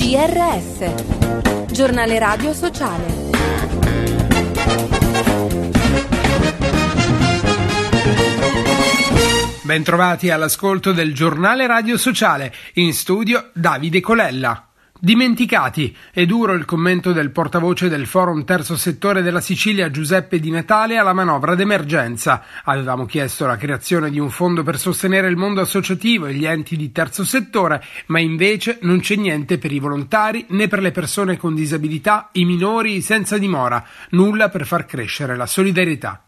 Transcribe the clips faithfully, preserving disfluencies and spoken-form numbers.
G R S, Giornale Radio Sociale. Bentrovati all'ascolto del Giornale Radio Sociale, in studio Davide Colella. Dimenticati, è duro il commento del portavoce del Forum Terzo Settore della Sicilia Giuseppe Di Natale alla manovra d'emergenza. Avevamo chiesto la creazione di un fondo per sostenere il mondo associativo e gli enti di terzo settore, ma invece non c'è niente per i volontari né per le persone con disabilità, i minori senza dimora, nulla per far crescere la solidarietà.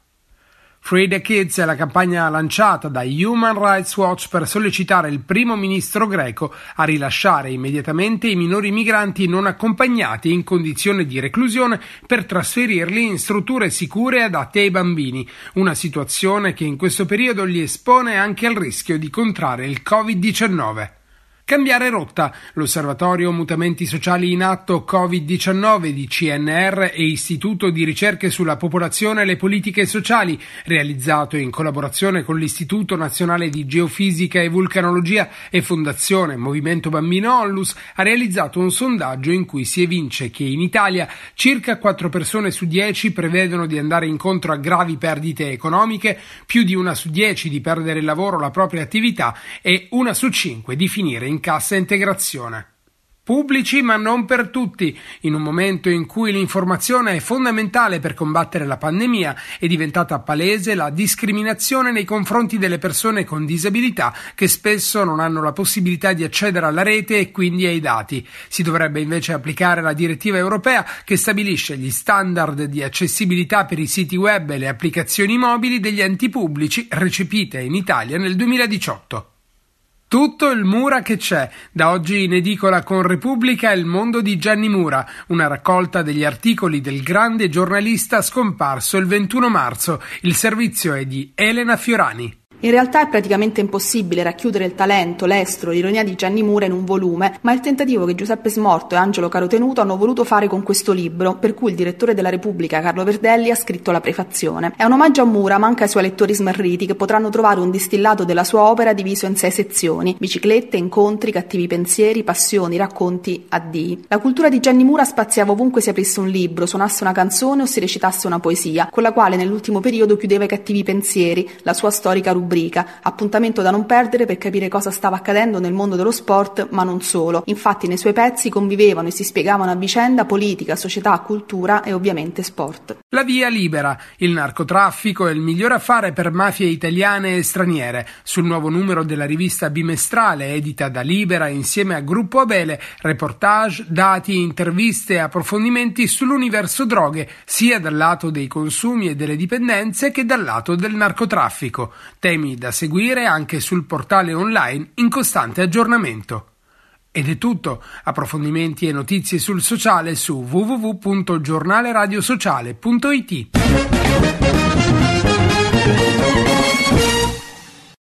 Free the Kids è la campagna lanciata da Human Rights Watch per sollecitare il primo ministro greco a rilasciare immediatamente i minori migranti non accompagnati in condizione di reclusione per trasferirli in strutture sicure e adatte ai bambini, una situazione che in questo periodo li espone anche al rischio di contrarre il covid diciannove. Cambiare rotta. L'Osservatorio Mutamenti Sociali in Atto covid diciannove di C N R e Istituto di Ricerche sulla Popolazione e le Politiche Sociali, realizzato in collaborazione con l'Istituto Nazionale di Geofisica e Vulcanologia e Fondazione Movimento Bambino Onlus, ha realizzato un sondaggio in cui si evince che in Italia circa quattro persone su dieci prevedono di andare incontro a gravi perdite economiche, più di una su dieci di perdere il lavoro o la propria attività e una su cinque di finire in cassa integrazione. Pubblici ma non per tutti. In un momento in cui l'informazione è fondamentale per combattere la pandemia, è diventata palese la discriminazione nei confronti delle persone con disabilità che spesso non hanno la possibilità di accedere alla rete e quindi ai dati. Si dovrebbe invece applicare la direttiva europea che stabilisce gli standard di accessibilità per i siti web e le applicazioni mobili degli enti pubblici recepite in Italia nel duemiladiciotto. Tutto il Mura che c'è, da oggi in edicola con Repubblica Il mondo di Gianni Mura, una raccolta degli articoli del grande giornalista scomparso il ventuno marzo. Il servizio è di Elena Fiorani. In realtà è praticamente impossibile racchiudere il talento, l'estro, l'ironia di Gianni Mura in un volume, ma è il tentativo che Giuseppe Smorto e Angelo Carotenuto hanno voluto fare con questo libro, per cui il direttore della Repubblica, Carlo Verdelli, ha scritto la prefazione. È un omaggio a Mura, ma anche ai suoi lettori smarriti, che potranno trovare un distillato della sua opera diviso in sei sezioni: biciclette, incontri, cattivi pensieri, passioni, racconti, addii. La cultura di Gianni Mura spaziava ovunque si aprisse un libro, suonasse una canzone o si recitasse una poesia, con la quale nell'ultimo periodo chiudeva i cattivi pensieri, la sua storica rubrica. Appuntamento da non perdere per capire cosa stava accadendo nel mondo dello sport, ma non solo. Infatti nei suoi pezzi convivevano e si spiegavano a vicenda politica, società, cultura e ovviamente sport. La via libera. Il narcotraffico è il miglior affare per mafie italiane e straniere. Sul nuovo numero della rivista bimestrale edita da Libera insieme a Gruppo Abele, reportage, dati, interviste e approfondimenti sull'universo droghe, sia dal lato dei consumi e delle dipendenze che dal lato del narcotraffico. Temi da seguire anche sul portale online in costante aggiornamento. Ed è tutto. Approfondimenti e notizie sul sociale su w w w punto giornaleradiosociale punto i t.